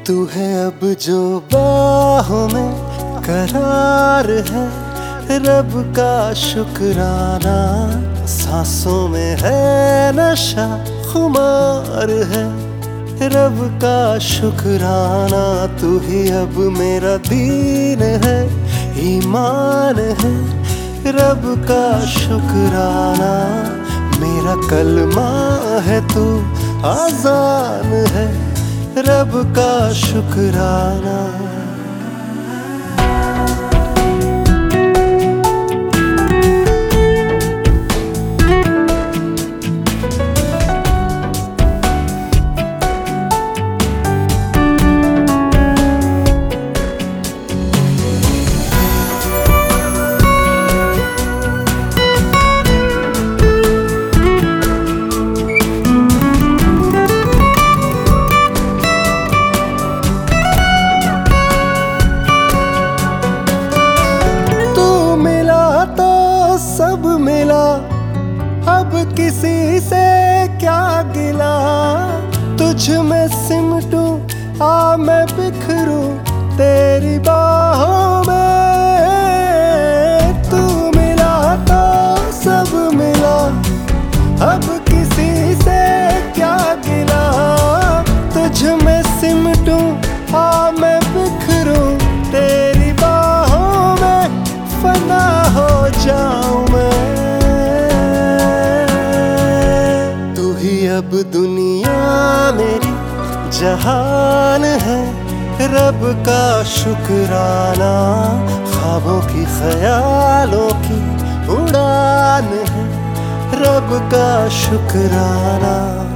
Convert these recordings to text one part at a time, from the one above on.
तू है अब जो बाहों में करार है, रब का शुक्राना। सांसों में है नशा खुमार है, रब का शुक्राना। तू ही अब मेरा दीन है, ईमान है, रब का शुक्राना। मेरा कलमा है तू आजान है, रब का शुक्राना। सब मिला, अब किसी से क्या गिला। तुझ में सिमटूं आ मैं बिखरूं तेरी बाहों में। तू मिला तो सब मिला, अब किसी से क्या गिला। तुझ में सिमटूं आ मैं बिखरूं तेरी बाहों में। फना हो जाऊं मैं, तू ही अब दुनिया मेरी जहान है, रब का शुक्राना। ख्वाबों की ख्यालों की उड़ान है, रब का शुक्राना।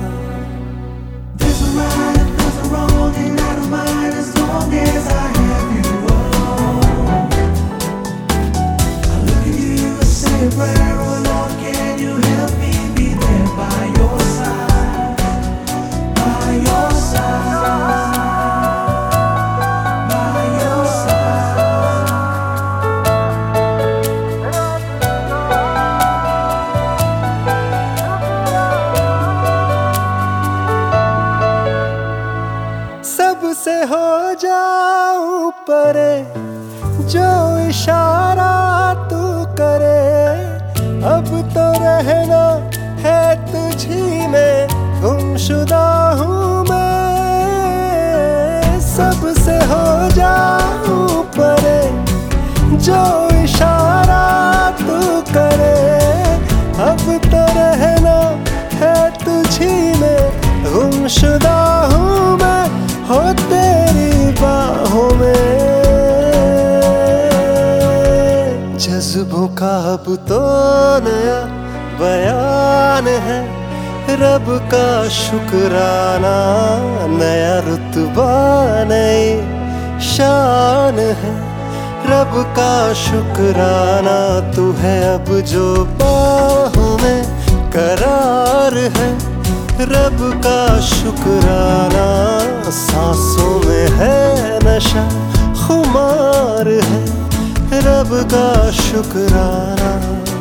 सबसे हो जाऊं परे, जो इशारा तू करे। अब तो रहना है तुझी में, गुमशुदा हूँ मैं। सबसे हो जाऊं परे, जो इशारा तू करे। अब तो रहना है तुझी में, गुमशुदा हूँ मैं हो तेरी बाहों में। जज्बों का अब तो नया बयान है, रब का शुक्राना। नया रुतबा नई शान है, रब का शुक्राना। तू है अब जो बाहों में करार है, रब का शुक्राना। सांसों में है नशा खुमार है, रब का शुक्राना।